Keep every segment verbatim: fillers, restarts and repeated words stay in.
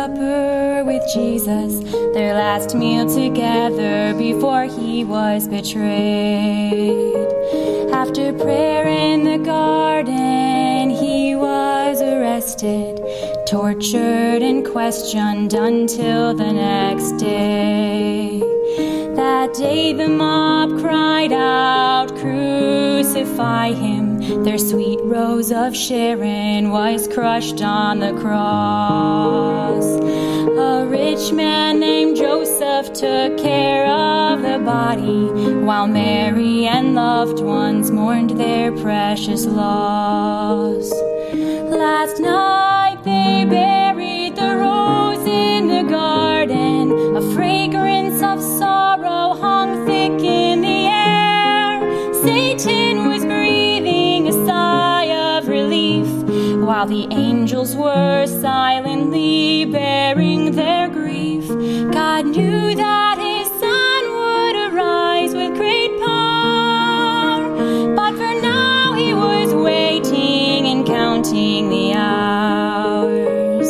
Supper with Jesus, their last meal together before he was betrayed. After prayer in the garden, he was arrested, tortured and questioned until the next day. That day the mob cried out, "Crucify him." Their sweet rose of Sharon was crushed on the cross. A rich man named Joseph took care of the body, while Mary and loved ones mourned their precious loss. Last night they buried the rose in the garden. A fragrance of sorrow hung thick in the air. Satan was breathing a sigh of relief, while the angels were silently bearing their grief. God knew that his son would arise with great power, but for now he was waiting and counting the hours.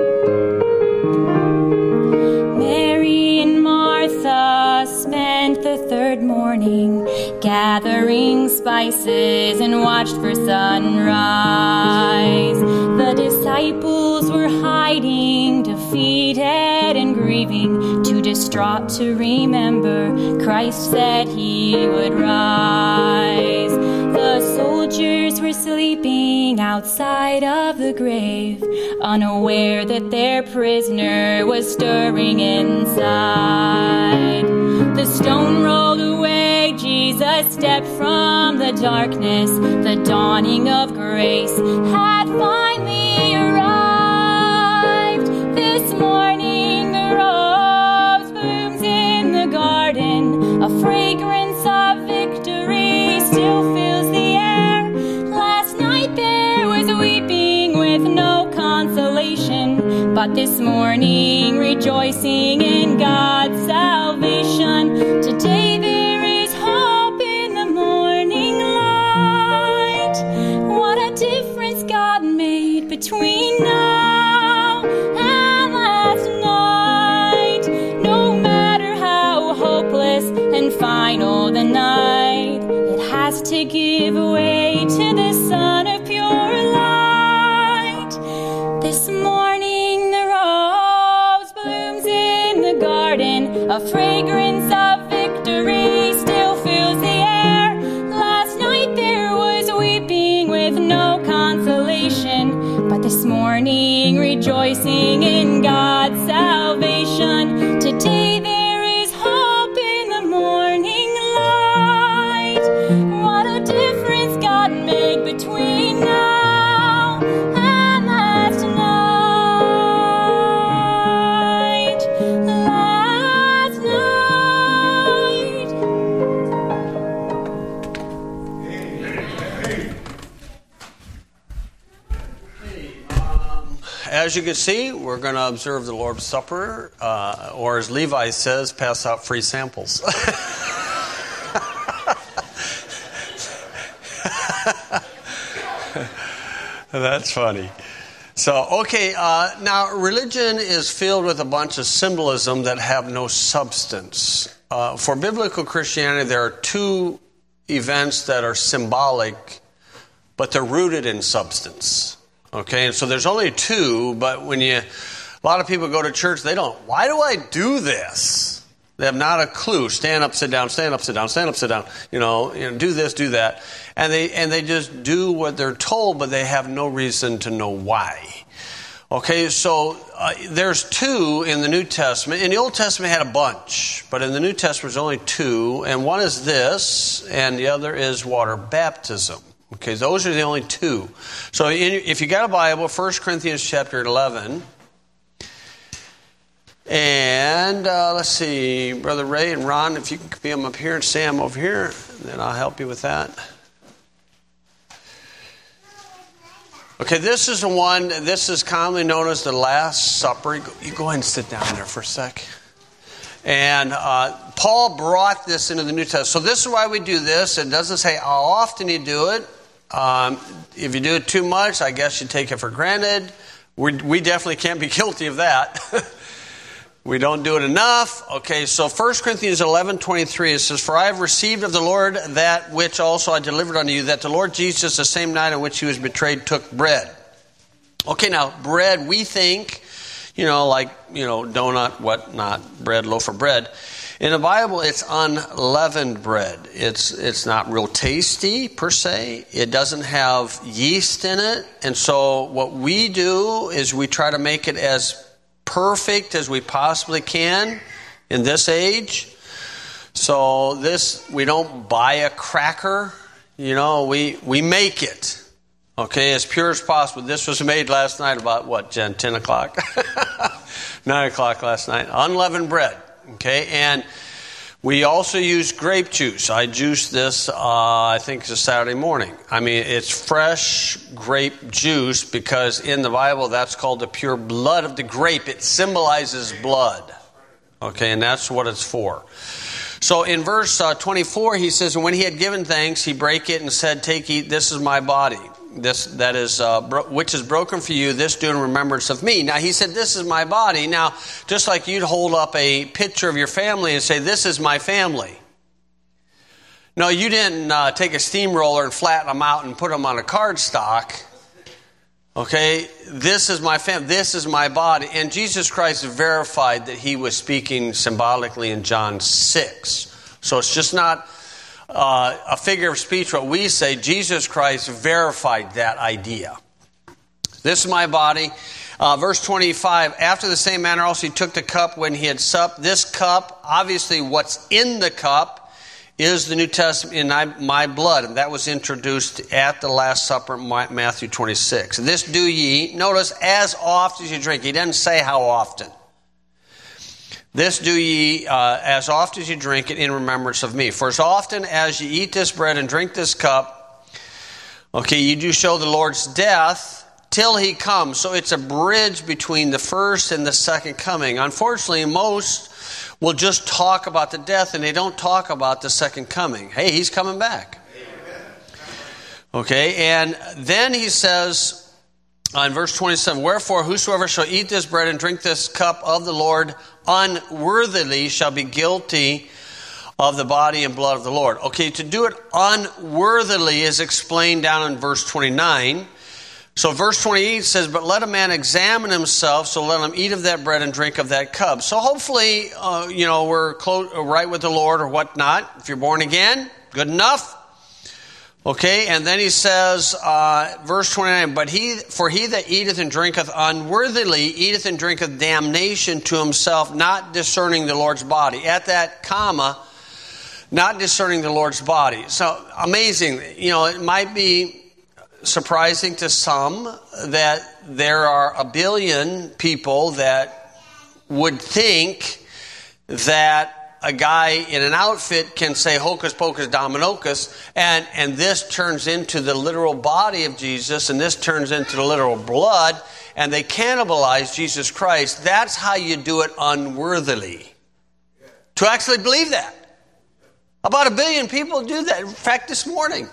Mary and Martha spent the third morning gathering spices and watched for sunrise. The disciples were hiding, defeated and grieving, too distraught to remember Christ said he would rise. The soldiers were sleeping outside of the grave, unaware that their prisoner was stirring inside. The stone rolled away, Jesus stepped from the darkness. The dawning of grace had finally arrived. This morning the rose blooms in the garden. A fragrance of victory still fills the air. Last night there was weeping with no consolation, but this morning rejoicing in God's salvation. Today there is hope in the morning light. What a difference God made between now and last night. No matter how hopeless and final the night, it has to give way to the Son of pure light. This morning the rose blooms in the garden. A fragrance of victory still fills the air. Last night there was weeping with no consolation, but this morning rejoicing in God's salvation. Today there is hope in the morning light. What a difference God made between now and last night. Last night. As you can see, we're going to observe the Lord's Supper, uh, or as Levi says, pass out free samples. That's funny. So, okay, uh, now religion is filled with a bunch of symbolism that have no substance. Uh, for biblical Christianity, there are two events that are symbolic, but they're rooted in substance. Okay, and so there's only two, but when you, a lot of people go to church, they don't, why do I do this? They have not a clue. Stand up, sit down, stand up, sit down, stand up, sit down. You know, you know, do this, do that. And they and they just do what they're told, but they have no reason to know why. Okay, so uh, there's two in the New Testament. In the Old Testament, it had a bunch, but in the New Testament, there's only two. And one is this, and the other is water baptism. Okay, those are the only two. So in, if you got a Bible, First Corinthians chapter eleven. And uh, let's see, Brother Ray and Ron, if you can be them up here and Sam over here, then I'll help you with that. Okay, this is the one, this is commonly known as the Last Supper. You go, you go ahead and sit down there for a sec. And uh, Paul brought this into the New Testament. So this is why we do this. It doesn't say how often you do it. Um, if you do it too much, I guess you take it for granted. We, we definitely can't be guilty of that. We don't do it enough. Okay, so First Corinthians eleven twenty-three, it says, "For I have received of the Lord that which also I delivered unto you, that the Lord Jesus, the same night in which he was betrayed, took bread." Okay, now, bread, we think, you know, like, you know, donut, whatnot, bread, loaf of bread. In the Bible, it's unleavened bread. It's it's not real tasty, per se. It doesn't have yeast in it. And so what we do is we try to make it as perfect as we possibly can in this age. So this, we don't buy a cracker, you know, we, we make it, okay, as pure as possible. This was made last night about, what, Jen, ten o'clock? nine o'clock last night. Unleavened bread, okay, and we also use grape juice. I juiced this, uh, I think it's a Saturday morning. I mean, it's fresh grape juice because in the Bible that's called the pure blood of the grape. It symbolizes blood. Okay, and that's what it's for. So in verse uh, twenty-four, he says, "And when he had given thanks, he brake it and said, Take, eat, this is my body. This that is uh, bro- which is broken for you. This do in remembrance of me." Now he said, "This is my body." Now, just like you'd hold up a picture of your family and say, "This is my family." No, you didn't uh, take a steamroller and flatten them out and put them on a cardstock. Okay, this is my family. This is my body. And Jesus Christ verified that he was speaking symbolically in John six. So it's just not Uh, a figure of speech, what we say. Jesus Christ verified that idea. This is my body. Uh, verse twenty-five, "After the same manner also he took the cup when he had supped." This cup, obviously what's in the cup is the New Testament in my blood. And that was introduced at the Last Supper, Matthew twenty-six. "This do ye," notice, "as oft as you drink." He doesn't say how often. "This do ye uh, as oft as you drink it in remembrance of me. For as often as you eat this bread and drink this cup," okay, "you do show the Lord's death till he comes." So it's a bridge between the first and the second coming. Unfortunately, most will just talk about the death and they don't talk about the second coming. Hey, he's coming back. Okay, and then he says, Uh, in verse twenty-seven, "Wherefore whosoever shall eat this bread and drink this cup of the Lord unworthily shall be guilty of the body and blood of the Lord." Okay, to do it unworthily is explained down in verse twenty-nine. So verse twenty-eight says, "But let a man examine himself, so let him eat of that bread and drink of that cup." So hopefully, uh, you know, we're close, right with the Lord or whatnot. If you're born again, good enough. Okay, and then he says, uh, verse twenty-nine, "But he, for he that eateth and drinketh unworthily, eateth and drinketh damnation to himself, not discerning the Lord's body." At that comma, not discerning the Lord's body. So, amazing. You know, it might be surprising to some that there are a billion people that would think that a guy in an outfit can say hocus pocus dominocus, and, and this turns into the literal body of Jesus, and this turns into the literal blood, and they cannibalize Jesus Christ. That's how you do it unworthily. To actually believe that. About a billion people do that. In fact, this morning.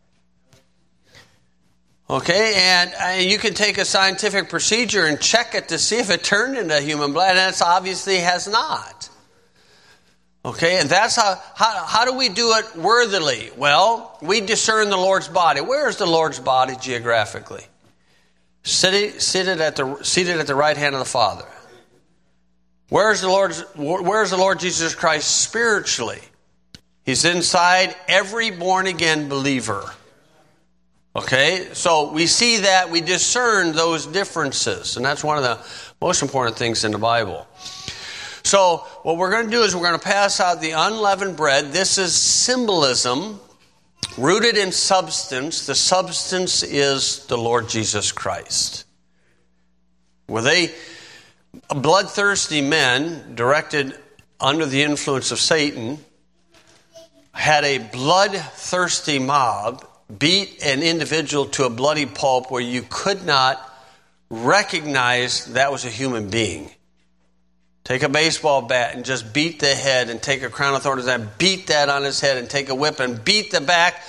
Okay, and, and you can take a scientific procedure and check it to see if it turned into human blood, and it obviously has not. Okay, and that's how, how, how do we do it worthily? Well, we discern the Lord's body. Where is the Lord's body geographically? Seated, seated, at the, seated at the right hand of the Father. Where is the Lord's, where is the Lord Jesus Christ spiritually? He's inside every born-again believer. Okay, so we see that, we discern those differences, and that's one of the most important things in the Bible. So what we're going to do is we're going to pass out the unleavened bread. This is symbolism rooted in substance. The substance is the Lord Jesus Christ. Were they bloodthirsty men directed under the influence of Satan, had a bloodthirsty mob beat an individual to a bloody pulp where you could not recognize that was a human being. Take a baseball bat and just beat the head, and take a crown of thorns and beat that on his head, and take a whip and beat the back.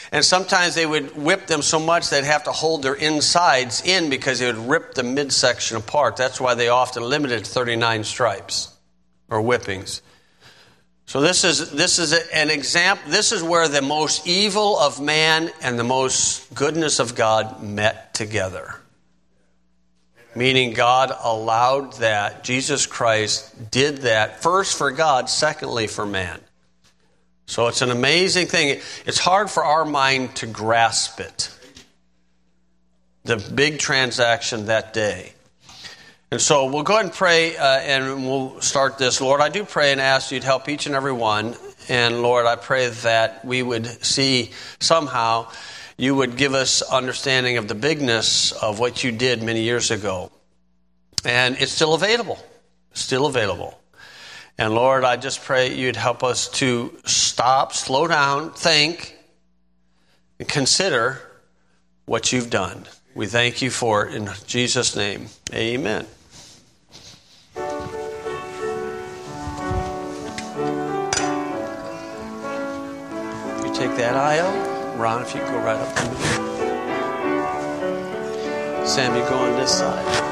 And sometimes they would whip them so much they'd have to hold their insides in because they would rip the midsection apart. That's why they often limited to thirty-nine stripes or whippings. So this is this is an example. This is where the most evil of man and the most goodness of God met together. Meaning God allowed that. Jesus Christ did that first for God, secondly for man. So it's an amazing thing. It's hard for our mind to grasp it. The big transaction that day. And so we'll go ahead and pray, uh, and we'll start this. Lord, I do pray and ask you to help each and every one. And Lord, I pray that we would see somehow you would give us understanding of the bigness of what you did many years ago. And it's still available. Still available. And Lord, I just pray you'd help us to stop, slow down, think, and consider what you've done. We thank you for it in Jesus' name. Amen. You take that aisle. Ron, if you go right up to me. Sam, you go on this side.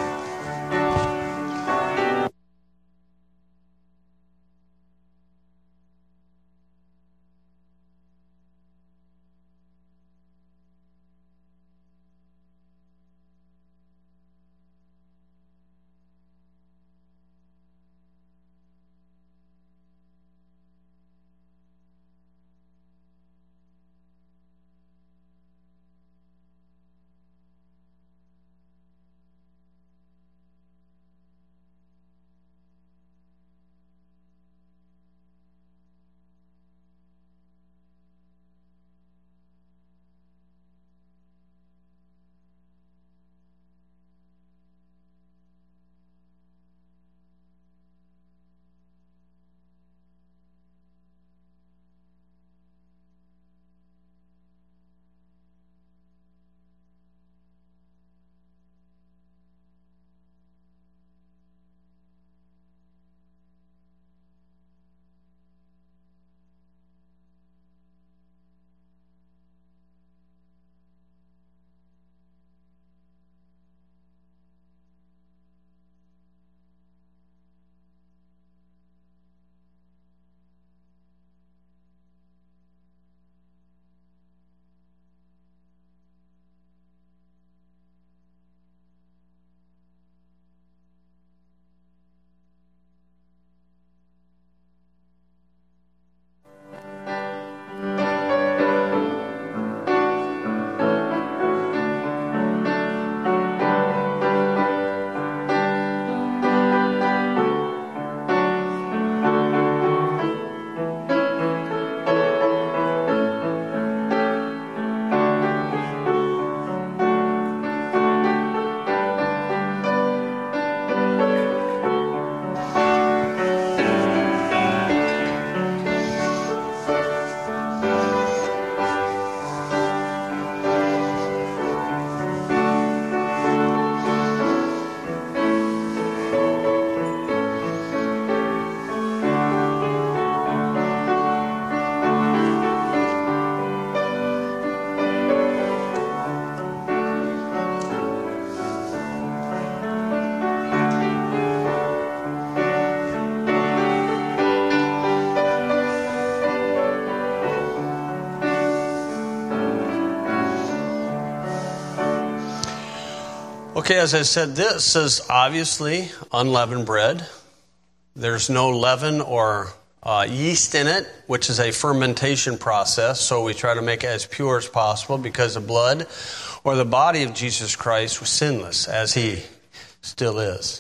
Okay, as I said, this is obviously unleavened bread. There's no leaven or uh, yeast in it, which is a fermentation process. So we try to make it as pure as possible because the blood or the body of Jesus Christ was sinless, as he still is.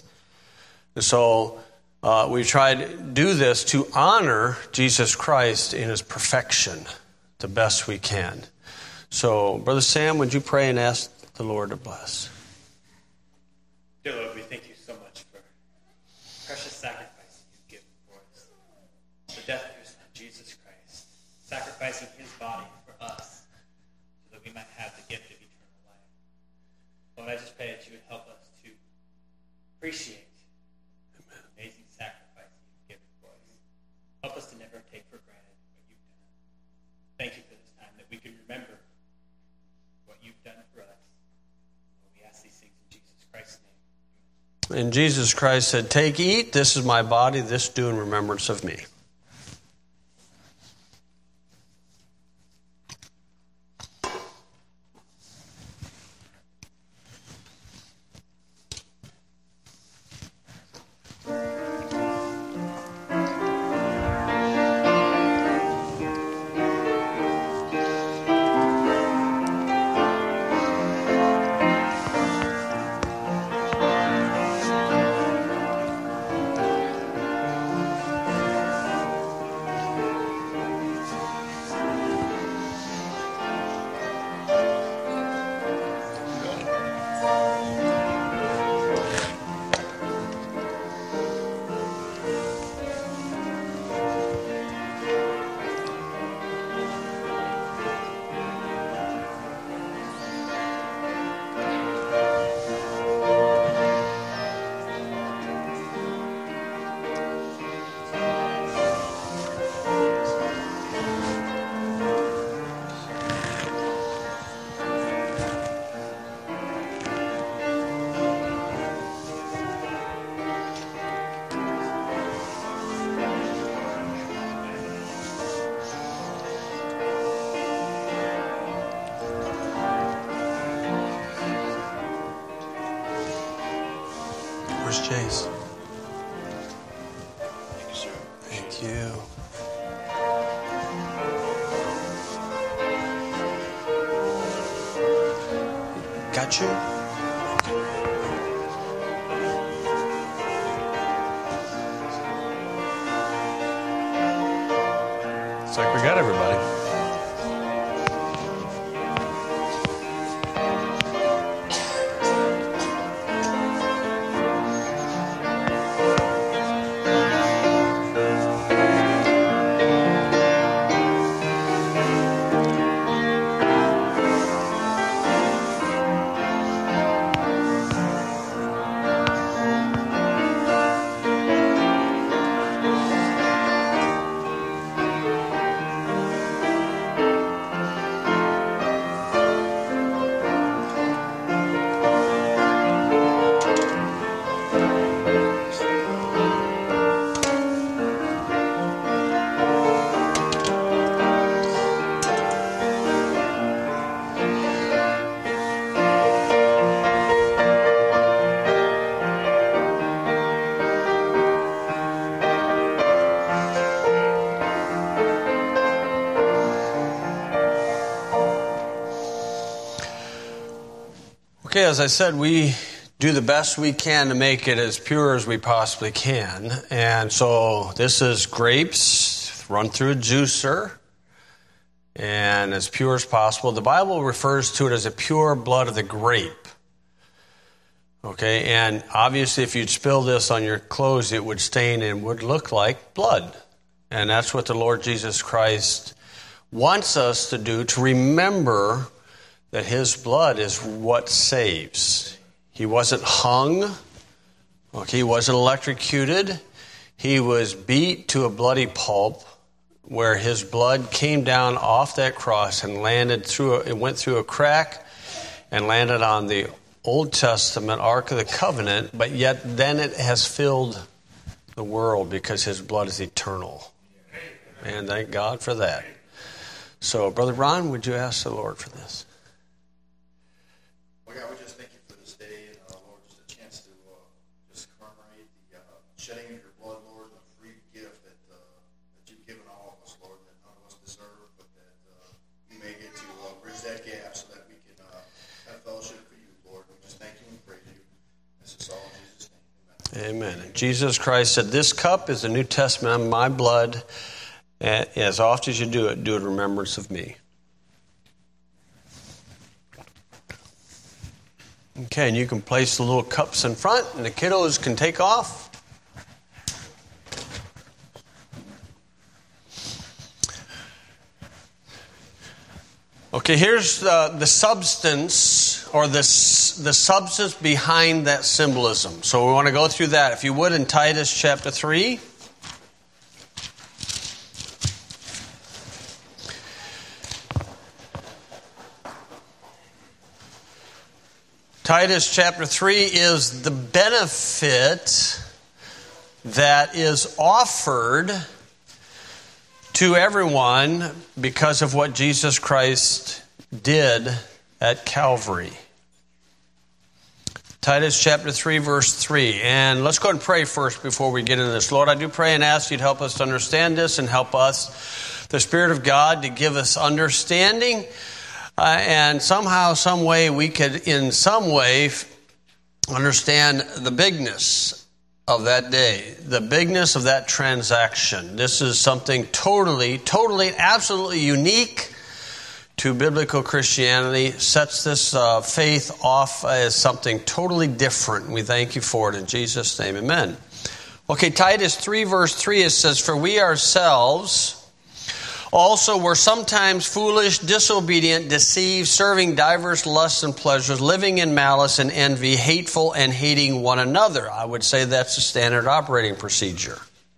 And so uh, we try to do this to honor Jesus Christ in his perfection the best we can. So, Brother Sam, would you pray and ask the Lord to bless? Dear Lord, we thank you so much for the precious sacrifice you've given for us. The death of your Son, Jesus Christ, sacrificing his body for us so that we might have the gift of eternal life. Lord, I just pray that you would help us to appreciate the amazing sacrifice you've given for us. Help us to never take for granted what you've done. Thank you for this time that we can remember And Jesus Christ said, "Take, eat, this is my body, this do in remembrance of me." Where's Chase? Thank you, sir. Thank you. Got you? Looks like we got everybody. Okay, as I said, we do the best we can to make it as pure as we possibly can. And so this is grapes run through a juicer and as pure as possible. The Bible refers to it as a pure blood of the grape. Okay, and obviously if you'd spill this on your clothes, it would stain and would look like blood. And that's what the Lord Jesus Christ wants us to do, to remember that his blood is what saves. He wasn't hung. Okay, he wasn't electrocuted. He was beat to a bloody pulp where his blood came down off that cross and landed through, a, it went through a crack and landed on the Old Testament Ark of the Covenant, but yet then it has filled the world because his blood is eternal. And thank God for that. So, Brother Ron, would you ask the Lord for this? Well, God, we just thank you for this day, and uh, Lord, just a chance to uh, just commemorate the uh, shedding of your blood, Lord, and the free gift that uh, that you've given all of us, Lord, that none of us deserve, but that uh, we may get to uh, bridge that gap so that we can uh, have fellowship for you, Lord. We just thank you and praise you. This is all in Jesus' name. Amen. Amen. And Jesus Christ said, "This cup is the New Testament of my blood. And as often as you do it, do it in remembrance of me." Okay, and you can place the little cups in front, and the kiddos can take off. Okay, here's the, the substance, or the, the substance behind that symbolism. So we want to go through that. If you would, in Titus chapter three. Titus chapter three is the benefit that is offered to everyone because of what Jesus Christ did at Calvary. Titus chapter three, verse three. And let's go and pray first before we get into this. Lord, I do pray and ask you to help us to understand this and help us, the Spirit of God, to give us understanding. Uh, and somehow, some way, we could, in some way, understand the bigness of that day, the bigness of that transaction. This is something totally, totally, absolutely unique to biblical Christianity. Sets this uh, faith off as something totally different. We thank you for it in Jesus' name. Amen. Okay, Titus three, verse three, it says, "For we ourselves also were sometimes foolish, disobedient, deceived, serving divers lusts and pleasures, living in malice and envy, hateful and hating one another." I would say that's the standard operating procedure.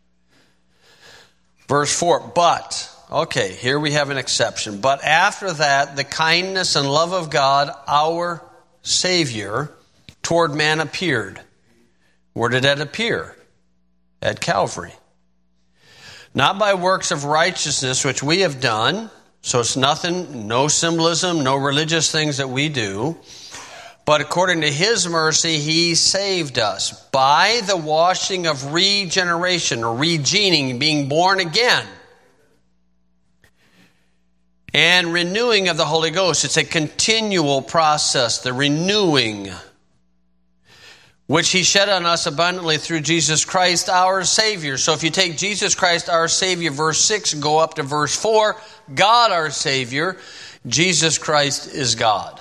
Verse four, "But," okay, here we have an exception. "But after that, the kindness and love of God, our Savior, toward man appeared." Where did that appear? At Calvary. "Not by works of righteousness which we have done," so it's nothing, no symbolism, no religious things that we do, "but according to His mercy He saved us by the washing of regeneration," or regening, being born again, "and renewing of the Holy Ghost." It's a continual process, the renewing, "which He shed on us abundantly through Jesus Christ our Savior." So if you take Jesus Christ our Savior, verse six, and go up to verse four, God our Savior, Jesus Christ is God.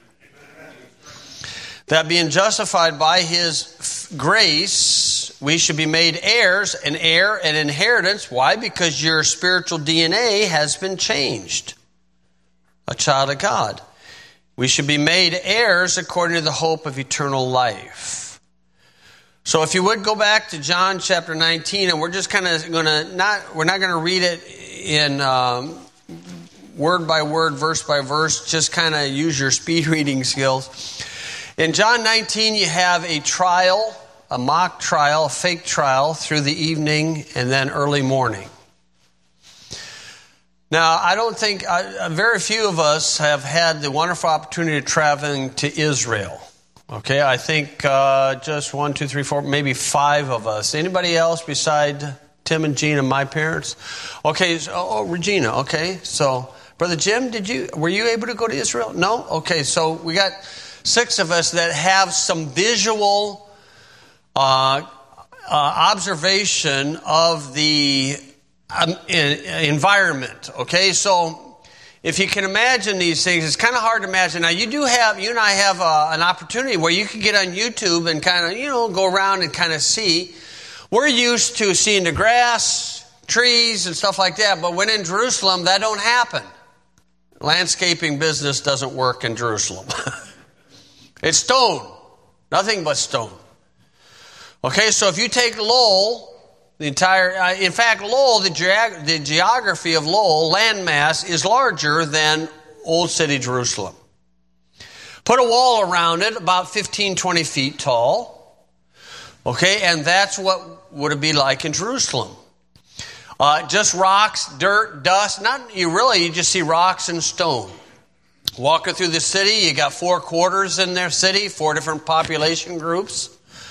"That being justified by His grace, we should be made heirs, an heir, an inheritance." Why? Because your spiritual D N A has been changed. A child of God. "We should be made heirs according to the hope of eternal life." So if you would go back to John chapter nineteen, and we're just kind of going to not, we're not going to read it in um, word by word, verse by verse, just kind of use your speed reading skills. In John nineteen, you have a trial, a mock trial, a fake trial through the evening and then early morning. Now, I don't think, uh, very few of us have had the wonderful opportunity of traveling to Israel. Okay, I think uh, just one, two, three, four, maybe five of us. Anybody else beside Tim and Gina, my parents? Okay, so, oh, Regina, okay. So, Brother Jim, did you, were you able to go to Israel? No? Okay, so we got six of us that have some visual uh, uh, observation of the um, environment. Okay, so if you can imagine these things, it's kind of hard to imagine. Now, you do have, you and I have uh, an opportunity where you can get on YouTube and kind of, you know, go around and kind of see. We're used to seeing the grass, trees, and stuff like that, but when in Jerusalem, that don't happen. Landscaping business doesn't work in Jerusalem. It's stone. Nothing but stone. Okay, so if you take Lowell, the entire, uh, in fact, Lowell, the, geog- the geography of Lowell, landmass, is larger than Old City Jerusalem. Put a wall around it, about fifteen, twenty feet tall. Okay, and that's what would it be like in Jerusalem. Uh, just rocks, dirt, dust. Not you really, you just see rocks and stone. Walking through the city, you got four quarters in their city, four different population groups.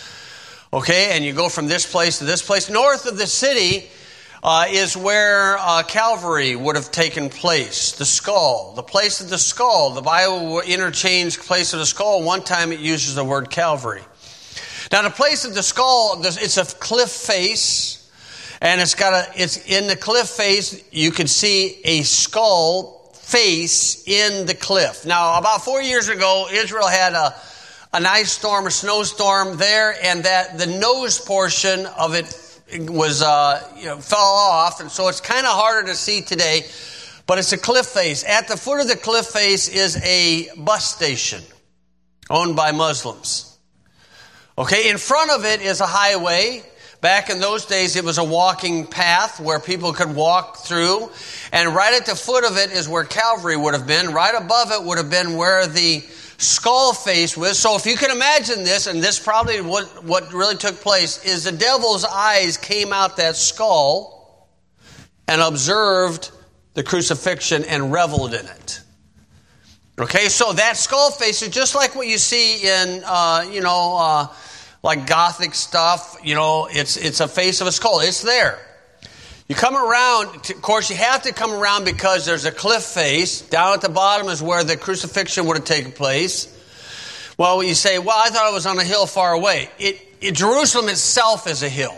Okay, and you go from this place to this place. North of the city uh, is where uh, Calvary would have taken place. The skull, the place of the skull. The Bible will interchange place of the skull. One time it uses the word Calvary. Now, the place of the skull, it's a cliff face, and it's got a. It's in the cliff face. You can see a skull face in the cliff. Now, about four years ago, Israel had a. an ice storm, a snowstorm there, and that the nose portion of it was, uh, you know, fell off, and so it's kind of harder to see today, but it's a cliff face. At the foot of the cliff face is a bus station owned by Muslims. Okay, in front of it is a highway. Back in those days, it was a walking path where people could walk through, and right at the foot of it is where Calvary would have been. Right above it would have been where the skull face with. So if you can imagine this, and this probably what, what really took place, is the devil's eyes came out that skull and observed the crucifixion and reveled in it. Okay, so that skull face is just like what you see in, uh, you know, uh, like Gothic stuff. You know, it's it's a face of a skull. It's there. You come around, of course, you have to come around because there's a cliff face. Down at the bottom is where the crucifixion would have taken place. Well, you say, well, I thought it was on a hill far away. It, it Jerusalem itself is a hill.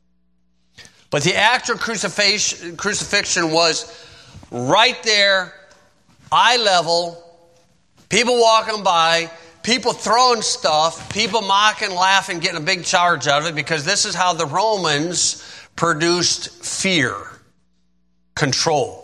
But the actual crucifixion, crucifixion was right there, eye level, people walking by, people throwing stuff, people mocking, laughing, getting a big charge out of it, because this is how the Romans produced fear, control.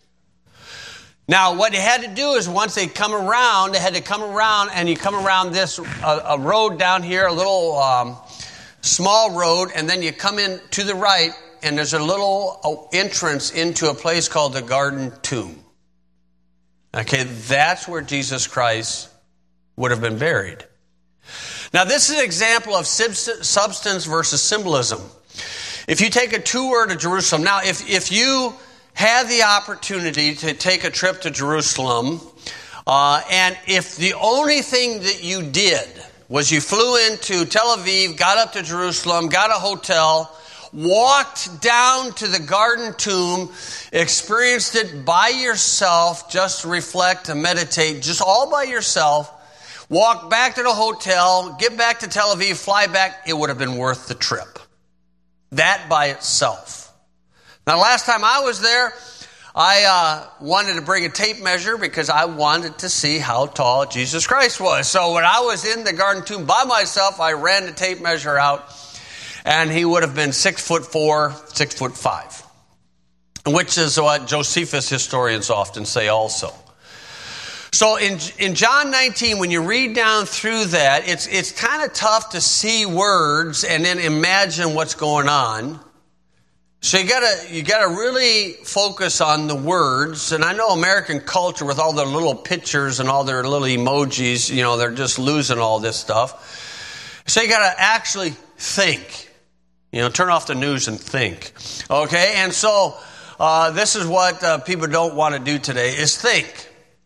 Now, what they had to do is once they come around, they had to come around, and you come around this, a, a road down here, a little um, small road, and then you come in to the right, and there's a little entrance into a place called the Garden Tomb. Okay, that's where Jesus Christ would have been buried. Now, this is an example of substance versus symbolism. If you take a tour to Jerusalem, now if, if you had the opportunity to take a trip to Jerusalem, uh, and if the only thing that you did was you flew into Tel Aviv, got up to Jerusalem, got a hotel, walked down to the Garden Tomb, experienced it by yourself, just to reflect and meditate, just all by yourself, walk back to the hotel, get back to Tel Aviv, fly back, it would have been worth the trip. That by itself. Now, last time I was there, I uh, wanted to bring a tape measure because I wanted to see how tall Jesus Christ was. So when I was in the Garden Tomb by myself, I ran the tape measure out, and he would have been six foot four, six foot five, which is what Josephus historians often say also. So in in John nineteen, when you read down through that, it's it's kind of tough to see words and then imagine what's going on. So you gotta you gotta really focus on the words. And I know American culture with all their little pictures and all their little emojis, you know, they're just losing all this stuff. So you gotta actually think. You know, turn off the news and think. Okay, and so uh, this is what uh, people don't want to do today is think.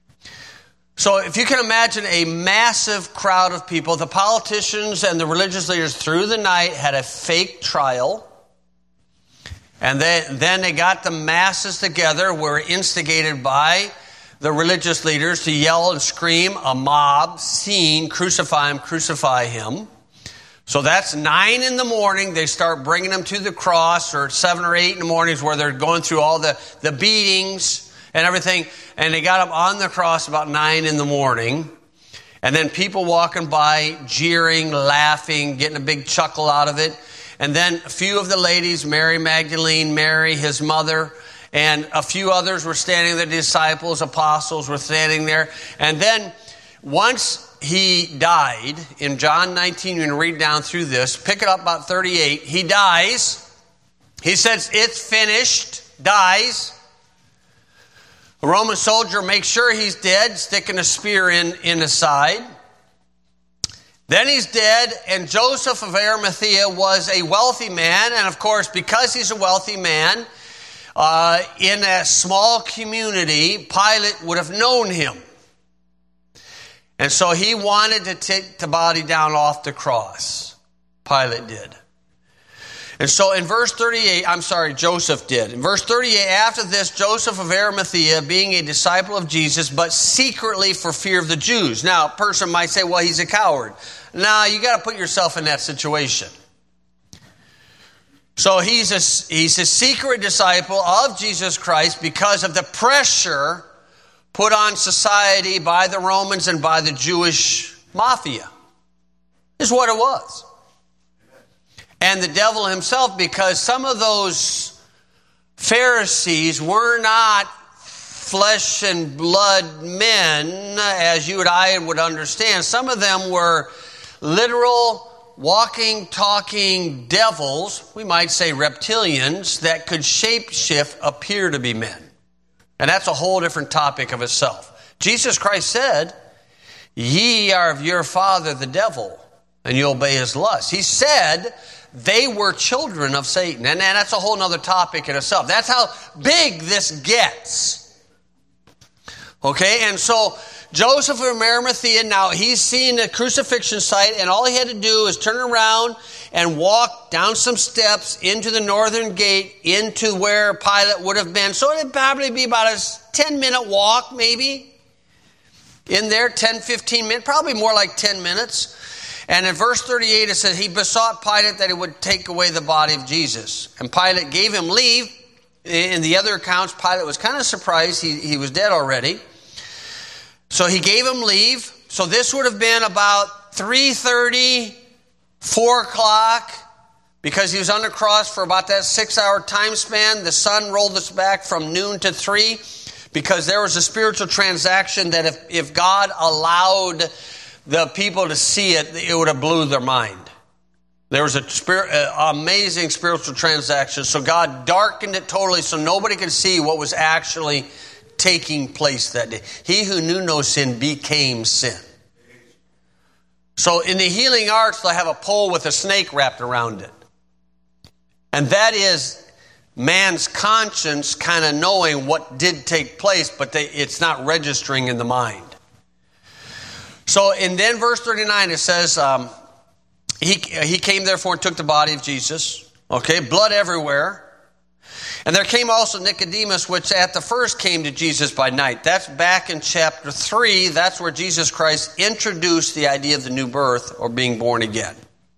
So if you can imagine a massive crowd of people, the politicians and the religious leaders through the night had a fake trial. And they, then they got the masses together, were instigated by the religious leaders to yell and scream, a mob scene, crucify him, crucify him. So that's nine in the morning. They start bringing him to the cross, or seven or eight in the mornings where they're going through all the, the beatings and everything. And they got him on the cross about nine in the morning. And then people walking by, jeering, laughing, getting a big chuckle out of it. And then a few of the ladies, Mary Magdalene, Mary, his mother, and a few others were standing there, the disciples, apostles were standing there. And then once he died, in John nineteen, you can read down through this, pick it up about thirty-eight, he dies. He says, it's finished, dies. A Roman soldier makes sure he's dead, sticking a spear in, in his side. Then he's dead, and Joseph of Arimathea was a wealthy man, and of course, because he's a wealthy man, uh, in a small community, Pilate would have known him. And so he wanted to take the body down off the cross. Pilate did. And so in verse thirty-eight, I'm sorry, Joseph did. In verse thirty-eight, after this, Joseph of Arimathea, being a disciple of Jesus, but secretly for fear of the Jews. Now, a person might say, well, he's a coward. Now, you got to put yourself in that situation. So he's a, he's a secret disciple of Jesus Christ because of the pressure put on society by the Romans and by the Jewish mafia. Is what it was. And the devil himself, because some of those Pharisees were not flesh and blood men, as you and I would understand. Some of them were literal, walking, talking devils, we might say reptilians, that could shape-shift, appear to be men. And that's a whole different topic of itself. Jesus Christ said, Ye are of your father the devil, and you obey his lust. He said they were children of Satan. And, and that's a whole other topic in itself. That's how big this gets. Okay, and so Joseph of Arimathea, now he's seen the crucifixion site, and all he had to do is turn around and walk down some steps into the northern gate, into where Pilate would have been. So it'd probably be about a ten-minute walk, maybe. In there, ten, fifteen minutes, probably more like ten minutes. And in verse thirty-eight, it says, he besought Pilate that he would take away the body of Jesus. And Pilate gave him leave. In the other accounts, Pilate was kind of surprised. He, he was dead already. So he gave him leave. So this would have been about three thirty, four o'clock, because he was on the cross for about that six-hour time span. The sun rolled us back from noon to three, because there was a spiritual transaction that if, if God allowed the people to see it, it would have blew their mind. There was a spirit, uh, amazing spiritual transaction. So God darkened it totally so nobody could see what was actually taking place that day. He who knew no sin became sin. So in the healing arts, they'll have a pole with a snake wrapped around it. And that is man's conscience kind of knowing what did take place, but they, it's not registering in the mind. So in then verse thirty-nine, it says, um, he, he came therefore and took the body of Jesus. Okay, blood everywhere. And there came also Nicodemus, which at the first came to Jesus by night. That's back in chapter three. That's where Jesus Christ introduced the idea of the new birth or being born again.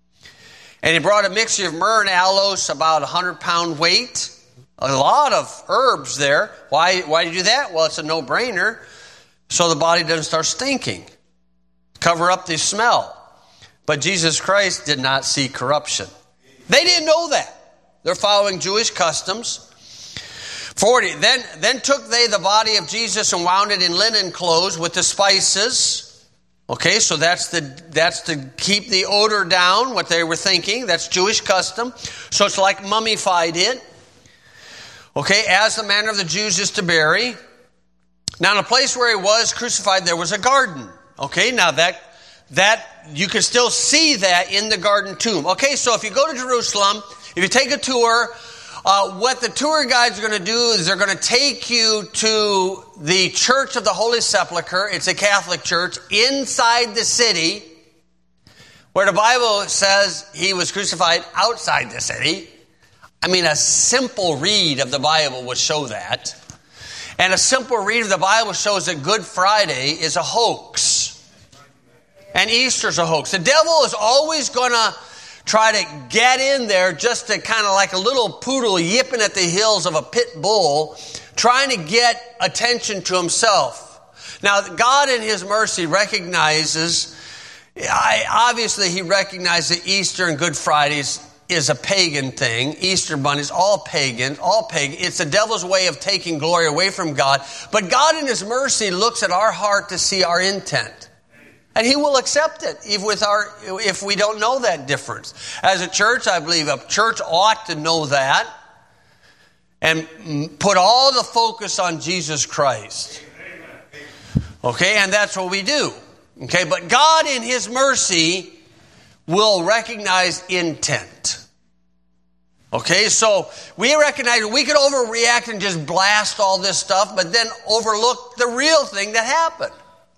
And he brought a mixture of myrrh and aloes, about a hundred pound weight. A lot of herbs there. Why, why do you do that? Well, it's a no-brainer. So the body doesn't start stinking. Cover up the smell. But Jesus Christ did not see corruption. They didn't know that. They're following Jewish customs. forty. Then, then took they the body of Jesus and wound it in linen clothes with the spices. Okay, so that's the that's to keep the odor down, what they were thinking. That's Jewish custom. So it's like mummified it. Okay, as the manner of the Jews is to bury. Now in the place where he was crucified, there was a garden. Okay, now that that you can still see that in the garden tomb. Okay, so if you go to Jerusalem, if you take a tour, uh, what the tour guides are going to do is they're going to take you to the Church of the Holy Sepulchre. It's a Catholic church inside the city, where the Bible says he was crucified outside the city. I mean, a simple read of the Bible would show that. And a simple read of the Bible shows that Good Friday is a hoax. And Easter's a hoax. The devil is always going to try to get in there just to kind of like a little poodle yipping at the heels of a pit bull, trying to get attention to himself. Now, God in his mercy recognizes, obviously he recognizes that Easter and Good Fridays is a pagan thing. Easter bunnies, all pagan, all pagan. It's the devil's way of taking glory away from God. But God in his mercy looks at our heart to see our intent. And he will accept it if, with our, if we don't know that difference. As a church, I believe a church ought to know that and put all the focus on Jesus Christ. Okay, and that's what we do. Okay, but God in his mercy will recognize intent. Okay, so we recognize we could overreact and just blast all this stuff, but then overlook the real thing that happened.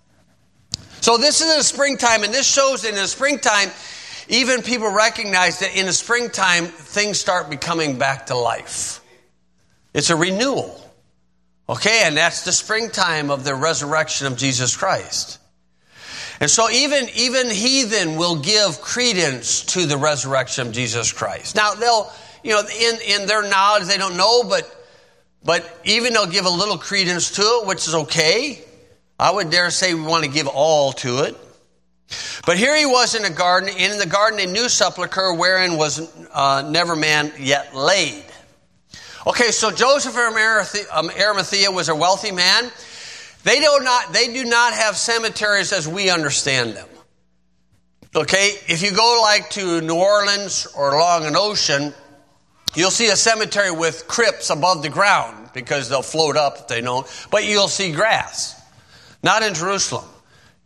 So this is in the springtime, and this shows that in the springtime, even people recognize that in the springtime, things start becoming back to life. It's a renewal. Okay, and that's the springtime of the resurrection of Jesus Christ. And so even, even heathen will give credence to the resurrection of Jesus Christ. Now, they'll, you know, in, in their knowledge, they don't know, but, but even they'll give a little credence to it, which is okay. I would dare say we want to give all to it. But here he was in a garden, and in the garden a new sepulchre wherein was uh, never man yet laid. Okay, so Joseph of Arimathea was a wealthy man. They do not, they do not have cemeteries as we understand them. Okay, if you go like to New Orleans or along an ocean, you'll see a cemetery with crypts above the ground because they'll float up if they don't. But you'll see grass. Not in Jerusalem.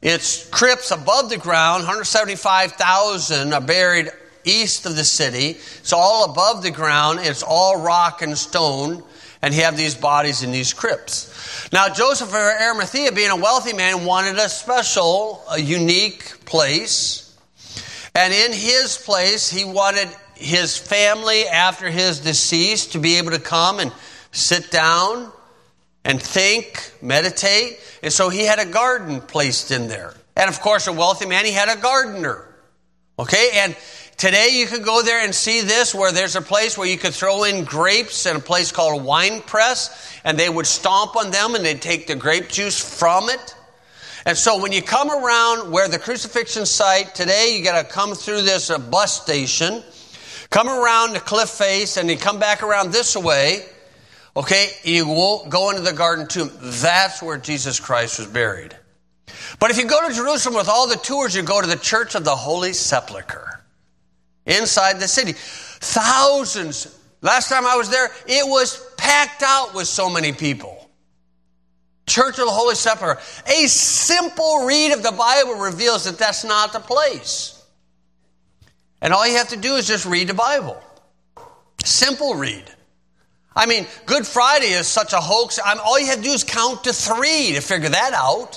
It's crypts above the ground. one hundred seventy-five thousand are buried east of the city. It's all above the ground. It's all rock and stone. And you have these bodies in these crypts. Now, Joseph of Arimathea, being a wealthy man, wanted a special, a unique place. And in his place, he wanted his family, after his decease, to be able to come and sit down and think, meditate. And so he had a garden placed in there. And of course, a wealthy man, he had a gardener. Okay, and today you could go there and see this, where there's a place where you could throw in grapes in a place called a wine press, and they would stomp on them and they'd take the grape juice from it. And so when you come around where the crucifixion site today, you got to come through this uh, bus station, come around the cliff face, and you come back around this way. Okay, you won't go into the garden tomb. That's where Jesus Christ was buried. But if you go to Jerusalem with all the tours, you go to the Church of the Holy Sepulchre inside the city. Thousands. Last time I was there, it was packed out with so many people. Church of the Holy Sepulchre. A simple read of the Bible reveals that that's not the place. And all you have to do is just read the Bible. Simple read. I mean, Good Friday is such a hoax. I'm, all you have to do is count to three to figure that out.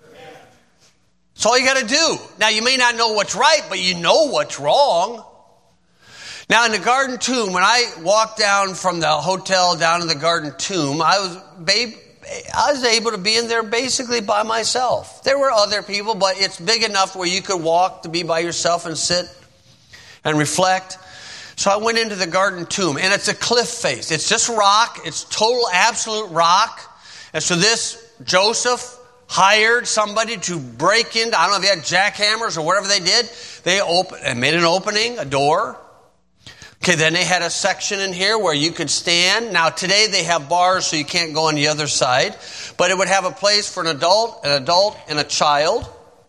That's all you got to do. Now, you may not know what's right, but you know what's wrong. Now, in the Garden Tomb, when I walked down from the hotel down to the Garden Tomb, I was, babe, I was able to be in there basically by myself. There were other people, but it's big enough where you could walk to be by yourself and sit and reflect. So I went into the Garden Tomb, and it's a cliff face. It's just rock. It's total, absolute rock. And so this Joseph hired somebody to break into, I don't know if they had jackhammers or whatever they did. They opened and made an opening, a door. Okay, then they had a section in here where you could stand. Now today they have bars so you can't go on the other side. But it would have a place for an adult, an adult, and a child.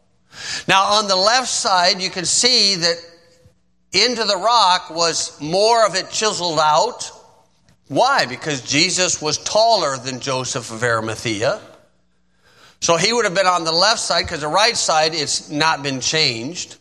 Now on the left side you can see that into the rock was more of it chiseled out. Why? Because Jesus was taller than Joseph of Arimathea. So he would have been on the left side, because the right side, it's not been changed.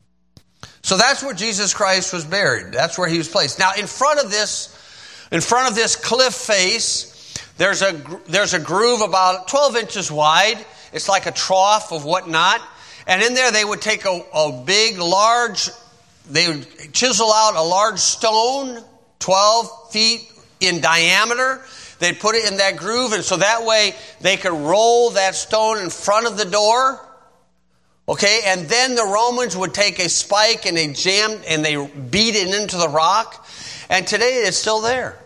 So that's where Jesus Christ was buried. That's where he was placed. Now, in front of this, in front of this cliff face, there's a there's a groove about twelve inches wide. It's like a trough of whatnot. And in there, they would take a, a big, large, they would chisel out a large stone, twelve feet in diameter. They'd put it in that groove, and so that way they could roll that stone in front of the door. Okay, and then the Romans would take a spike and they jammed and they beat it into the rock. And today it's still there.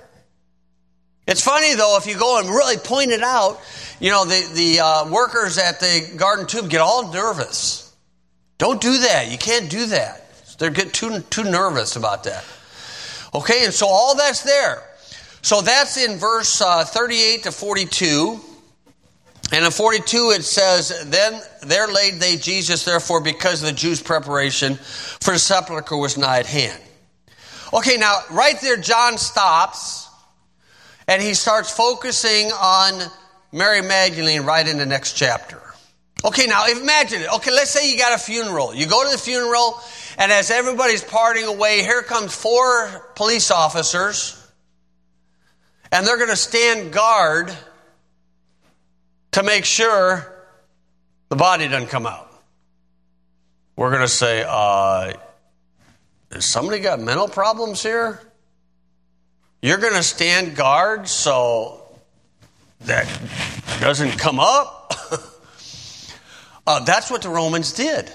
It's funny though, if you go and really point it out, you know, the, the uh, workers at the Garden Tomb get all nervous. Don't do that. You can't do that. They get too, too nervous about that. Okay, and so all that's there. So that's in verse uh, thirty-eight to forty-two. And in forty-two it says, "Then there laid they Jesus, therefore, because of the Jews' preparation, for the sepulchre was nigh at hand." Okay, now right there John stops, and he starts focusing on Mary Magdalene right in the next chapter. Okay, now imagine it. Okay, let's say you got a funeral. You go to the funeral, and as everybody's parting away, here comes four police officers. And they're going to stand guard to make sure the body doesn't come out. We're going to say, uh, has somebody got mental problems here? You're going to stand guard so that doesn't come up? uh, that's what the Romans did.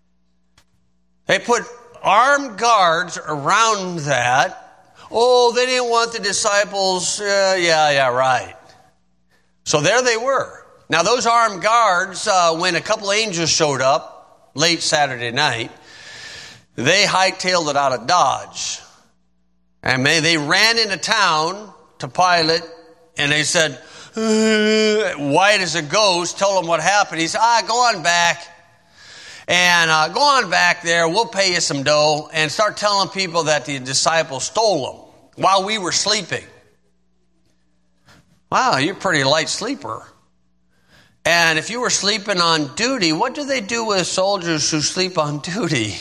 They put armed guards around that. Oh, they didn't want the disciples. Uh, yeah, yeah, right. So there they were. Now, those armed guards, uh, when a couple angels showed up late Saturday night, they hightailed it out of Dodge. And they, they ran into town to Pilate, and they said, uh, white as a ghost, told him what happened. He said, ah, go on back. And uh, go on back there, we'll pay you some dough, and start telling people that the disciples stole them while we were sleeping. Wow, you're a pretty light sleeper. And if you were sleeping on duty, what do they do with soldiers who sleep on duty?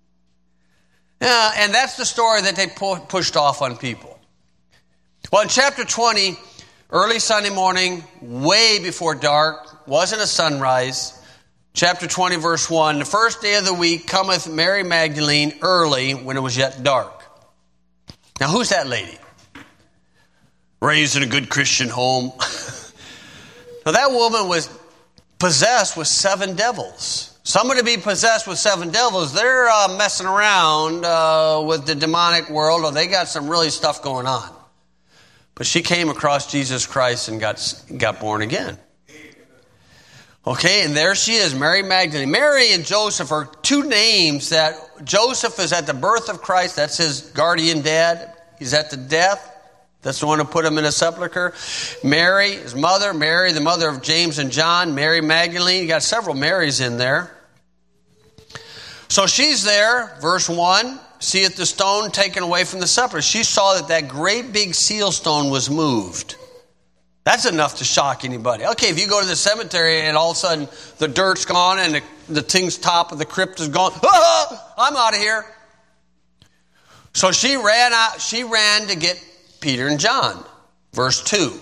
Yeah, and that's the story that they pu- pushed off on people. Well, in chapter twenty, early Sunday morning, way before dark, wasn't a sunrise. Chapter twenty, verse one, the first day of the week cometh Mary Magdalene early when it was yet dark. Now, who's that lady? Raised in a good Christian home. Now, that woman was possessed with seven devils. Somebody to be possessed with seven devils, they're uh, messing around uh, with the demonic world, or they got some really stuff going on. But she came across Jesus Christ and got got born again. Okay, and there she is, Mary Magdalene. Mary and Joseph are two names that Joseph is at the birth of Christ. That's his guardian dad. He's at the death. That's the one who put him in a sepulcher. Mary, his mother, Mary, the mother of James and John, Mary Magdalene. You got several Marys in there. So she's there, verse one, seeth the stone taken away from the sepulchre. She saw that that great big seal stone was moved. That's enough to shock anybody. Okay, if you go to the cemetery and all of a sudden the dirt's gone and the, the thing's top of the crypt is gone, ah, I'm out of here. So she ran out, she ran to get Peter and John, verse two.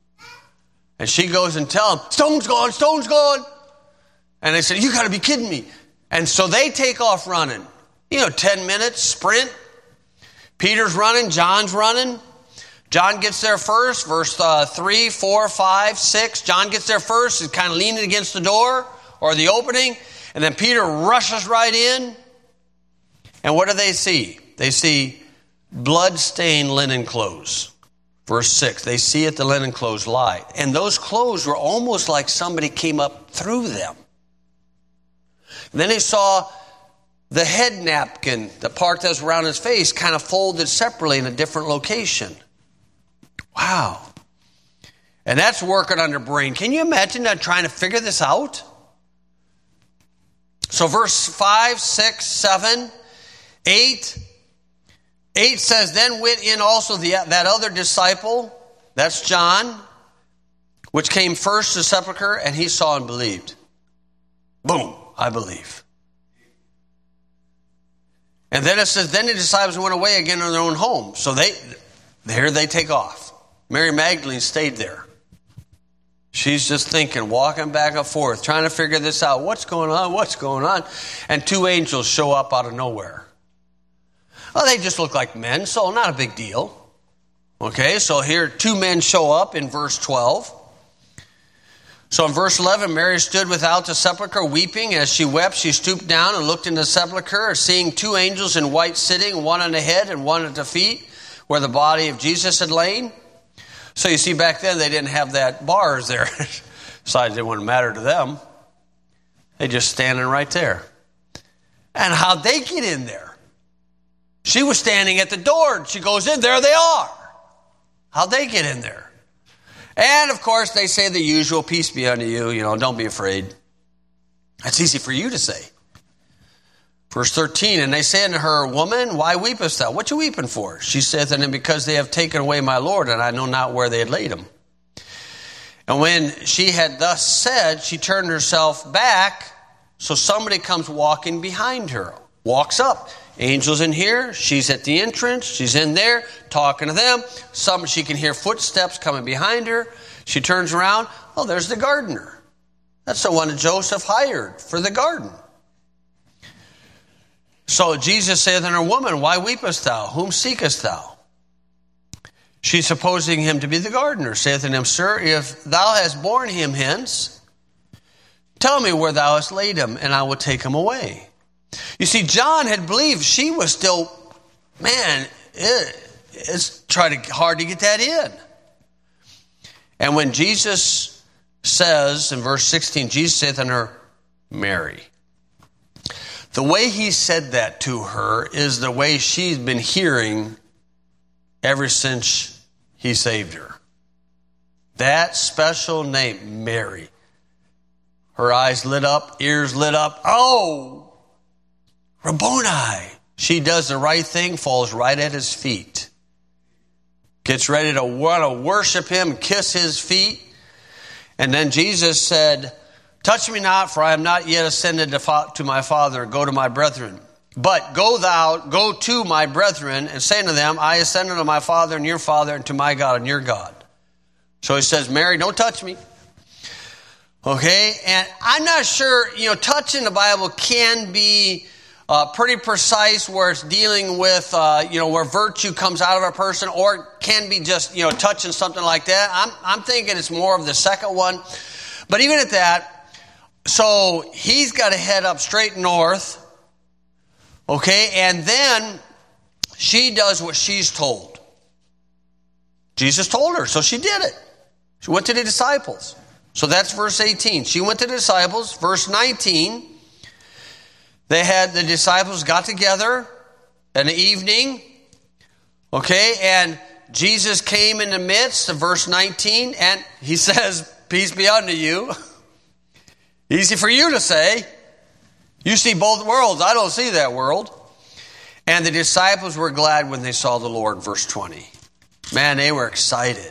And she goes and tells them, stone's gone, stone's gone. And they said, you got to be kidding me. And so they take off running. You know, ten minutes, sprint. Peter's running, John's running. John gets there first, verse uh, three, four, five, six. John gets there first, he's kind of leaning against the door or the opening. And then Peter rushes right in. And what do they see? They see blood-stained linen clothes. Verse six, they see it, the linen clothes lie. And those clothes were almost like somebody came up through them. And then they saw the head napkin, the part that was around his face, kind of folded separately in a different location. Wow. And that's working on their brain. Can you imagine that trying to figure this out? So verse five, six, seven, eight. eight says, then went in also the, that other disciple, that's John, which came first to the sepulchre, and he saw and believed. Boom, I believe. And then it says, then the disciples went away again to their own home. So they, there they take off. Mary Magdalene stayed there. She's just thinking, walking back and forth, trying to figure this out. What's going on? What's going on? And two angels show up out of nowhere. Oh, they just look like men, so not a big deal. Okay, so here two men show up in verse twelve. So in verse eleven, Mary stood without the sepulchre weeping. As she wept, she stooped down and looked into the sepulchre, seeing two angels in white sitting, one on the head and one at the feet, where the body of Jesus had lain. So you see, back then they didn't have that bars there. Besides, it wouldn't matter to them. They just standing right there. And how'd they get in there? She was standing at the door. She goes in, there they are. How'd they get in there? And, of course, they say the usual, peace be unto you, you know, don't be afraid. That's easy for you to say. Verse thirteen, and they say unto her, woman, why weepest thou? What you weeping for? She saith unto him, because they have taken away my Lord, and I know not where they had laid him. And when she had thus said, she turned herself back, so somebody comes walking behind her, walks up. Angel's in here, she's at the entrance, she's in there, talking to them. Some she can hear footsteps coming behind her. She turns around, oh, there's the gardener. That's the one that Joseph hired for the garden. So Jesus saith unto her, woman, why weepest thou? Whom seekest thou? She, supposing him to be the gardener, saith unto him, sir, if thou hast borne him hence, tell me where thou hast laid him, and I will take him away. You see, John had believed she was still, man, it, it's trying to, hard to get that in. And when Jesus says in verse sixteen, Jesus saith unto her, Mary. The way he said that to her is the way she's been hearing ever since he saved her. That special name, Mary. Her eyes lit up, ears lit up. Oh, Rabboni. She does the right thing, falls right at his feet. Gets ready to want to worship him, kiss his feet. And then Jesus said, touch me not, for I am not yet ascended to, fa- to my Father. Go to my brethren. But go thou, go to my brethren, and say unto them, I ascend unto my Father and your Father, and to my God and your God. So he says, Mary, don't touch me. Okay, and I'm not sure, you know, touch in the Bible can be uh, pretty precise where it's dealing with, uh, you know, where virtue comes out of a person, or it can be just, you know, touching something like that. I'm, I'm thinking it's more of the second one. But even at that, so he's got to head up straight north. Okay, and then she does what she's told. Jesus told her, so she did it. She went to the disciples. So that's verse eighteen. She went to the disciples. Verse nineteen, they had, the disciples got together in the evening. Okay, and Jesus came in the midst of verse nineteen, and he says, peace be unto you. Easy for you to say. You see both worlds. I don't see that world. And the disciples were glad when they saw the Lord, verse twenty. Man, they were excited.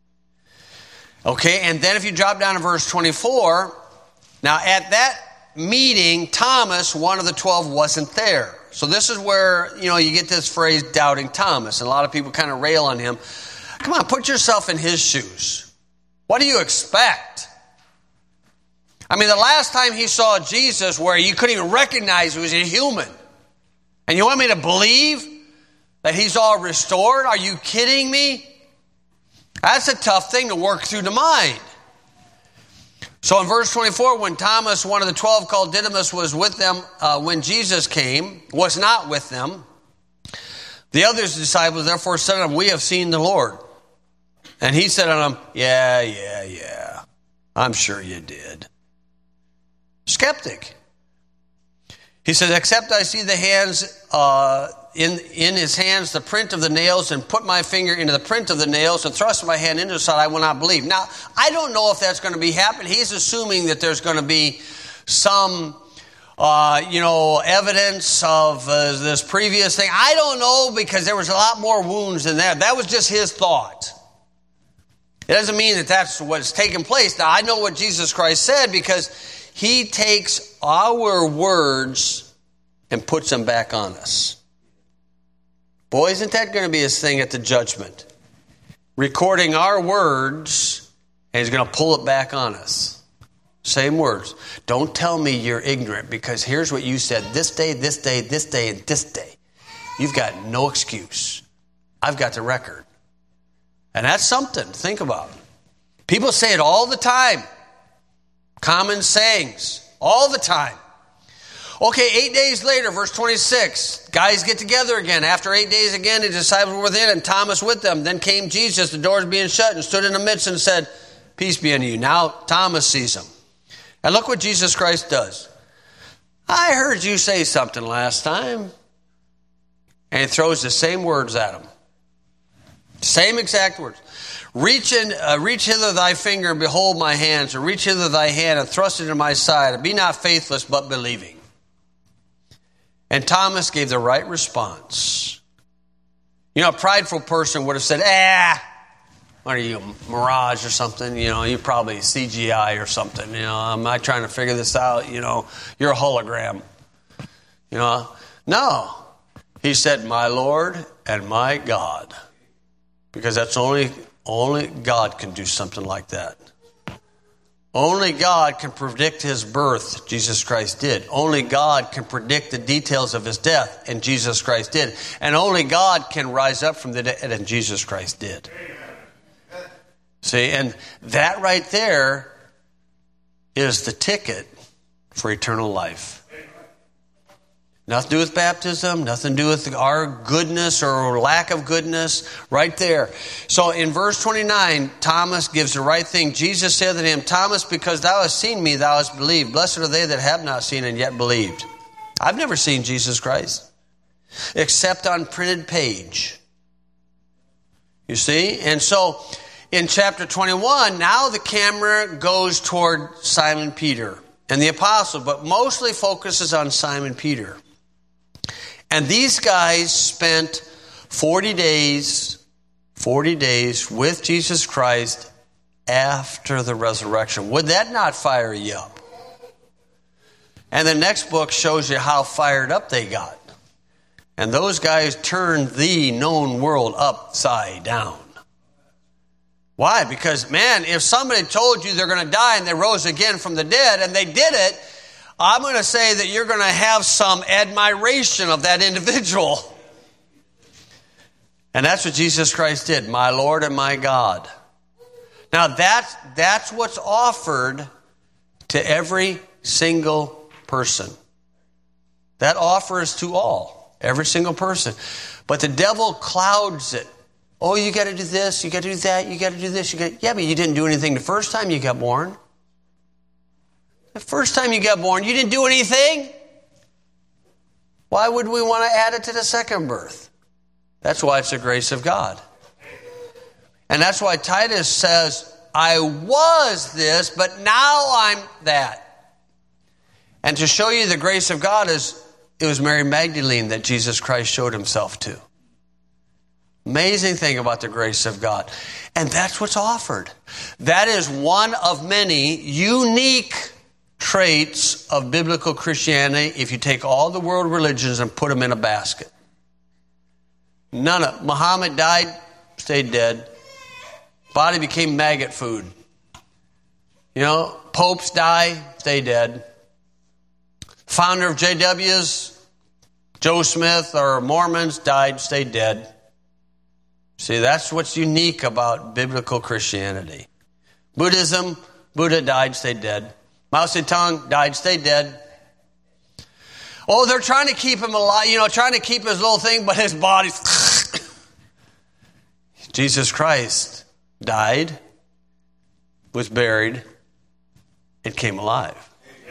Okay, and then if you drop down to verse twenty-four, now at that meeting, Thomas, one of the twelve, wasn't there. So this is where, you know, you get this phrase, doubting Thomas. And a lot of people kind of rail on him. Come on, put yourself in his shoes. What do you expect? I mean, the last time he saw Jesus where you couldn't even recognize he was a human. And you want me to believe that he's all restored? Are you kidding me? That's a tough thing to work through the mind. So in verse twenty-four, when Thomas, one of the twelve called Didymus, was with them uh, when Jesus came, was not with them, the other disciples therefore said unto him, we have seen the Lord. And he said unto them, yeah, yeah, yeah, I'm sure you did. Skeptic. He says, except I see the hands, uh, in, in his hands, the print of the nails, and put my finger into the print of the nails, and thrust my hand into the side, I will not believe. Now, I don't know if that's going to be happening. He's assuming that there's going to be some, uh, you know, evidence of uh, this previous thing. I don't know, because there was a lot more wounds than that. That was just his thought. It doesn't mean that that's what's taking place. Now, I know what Jesus Christ said, because he takes our words and puts them back on us. Boy, isn't that going to be his thing at the judgment? Recording our words, and he's going to pull it back on us. Same words. Don't tell me you're ignorant, because here's what you said this day, this day, this day, and this day. You've got no excuse. I've got the record. And that's something to think about. People say it all the time. Common sayings, all the time. Okay, eight days later, verse twenty-six, guys get together again. After eight days again, the disciples were within and Thomas with them. Then came Jesus, the doors being shut, and stood in the midst and said, peace be unto you. Now Thomas sees him. And look what Jesus Christ does. I heard you say something last time. And he throws the same words at him. Same exact words. Reach in, uh, reach hither thy finger and behold my hands, or reach hither thy hand and thrust it into my side, and be not faithless but believing. And Thomas gave the right response. You know, a prideful person would have said, ah, what are you, a mirage or something? You know, you're probably C G I or something. You know, I'm not trying to figure this out. You know, you're a hologram. You know, no. He said, my Lord and my God. Because that's only... Only God can do something like that. Only God can predict his birth, Jesus Christ did. Only God can predict the details of his death, and Jesus Christ did. And only God can rise up from the dead, and Jesus Christ did. See, and that right there is the ticket for eternal life. Nothing to do with baptism, nothing to do with our goodness or lack of goodness, right there. So in verse twenty-nine, Thomas gives the right thing. Jesus said to him, Thomas, because thou hast seen me, thou hast believed. Blessed are they that have not seen and yet believed. I've never seen Jesus Christ, except on printed page. You see? And so in chapter twenty-one, now the camera goes toward Simon Peter and the apostle, but mostly focuses on Simon Peter. And these guys spent forty days, forty days with Jesus Christ after the resurrection. Would that not fire you up? And the next book shows you how fired up they got. And those guys turned the known world upside down. Why? Because, man, if somebody told you they're going to die and they rose again from the dead and they did it, I'm going to say that you're going to have some admiration of that individual. And that's what Jesus Christ did, my Lord and my God. Now, that's, that's what's offered to every single person. That offer is to all, every single person. But the devil clouds it. Oh, you got to do this, you got to do that, you got to do this. You got yeah, but you didn't do anything the first time you got born. The first time you got born, you didn't do anything. Why would we want to add it to the second birth? That's why it's the grace of God. And that's why Titus says, I was this, but now I'm that. And to show you the grace of God, is it was Mary Magdalene that Jesus Christ showed himself to. Amazing thing about the grace of God. And that's what's offered. That is one of many unique traits of biblical Christianity if you take all the world religions and put them in a basket. None of Muhammad died, stayed dead. Body became maggot food. You know, popes die, stay dead. Founder of J W's, Joe Smith, or Mormons died, stayed dead. See, that's what's unique about biblical Christianity. Buddhism, Buddha died, stayed dead. Mao Zedong died, stayed dead. Oh, they're trying to keep him alive, you know, trying to keep his little thing, but his body's... Jesus Christ died, was buried, and came alive.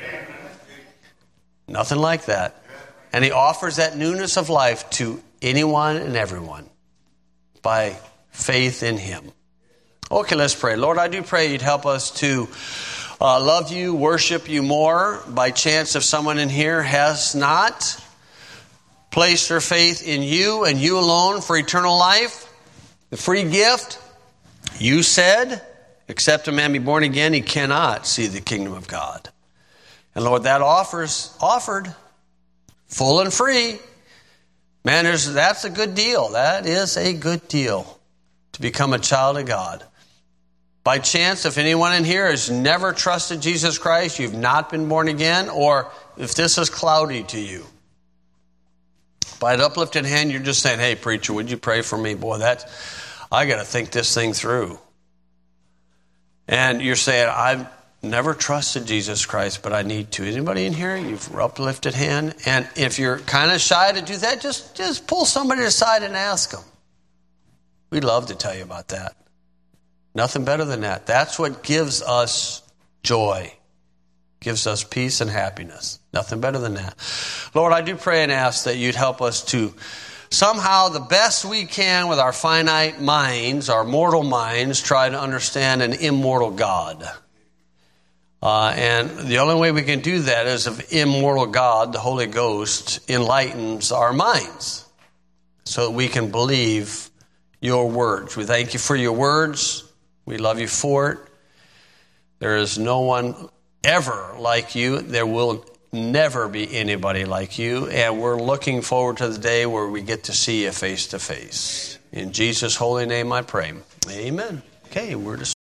Nothing like that. And he offers that newness of life to anyone and everyone by faith in him. Okay, let's pray. Lord, I do pray you'd help us to uh, love you, worship you more. By chance, if someone in here has not placed their faith in you and you alone for eternal life, the free gift, you said, except a man be born again, he cannot see the kingdom of God. And Lord, that offers offered full and free. Man, there's, that's a good deal. That is a good deal to become a child of God. By chance, if anyone in here has never trusted Jesus Christ, you've not been born again, or if this is cloudy to you, by an uplifted hand, you're just saying, hey, preacher, would you pray for me? Boy, that's, I got to think this thing through. And you're saying, I've never trusted Jesus Christ, but I need to. Anybody in here? You've uplifted hand. And if you're kind of shy to do that, just, just pull somebody aside and ask them. We'd love to tell you about that. Nothing better than that. That's what gives us joy. Gives us peace and happiness. Nothing better than that. Lord, I do pray and ask that you'd help us to somehow, the best we can with our finite minds, our mortal minds, try to understand an immortal God. Uh, and the only way we can do that is if immortal God, the Holy Ghost, enlightens our minds so that we can believe your words. We thank you for your words. We love you for it. There is no one ever like you. There will never be anybody like you. And we're looking forward to the day where we get to see you face to face. In Jesus' holy name I pray. Amen. Okay, we're just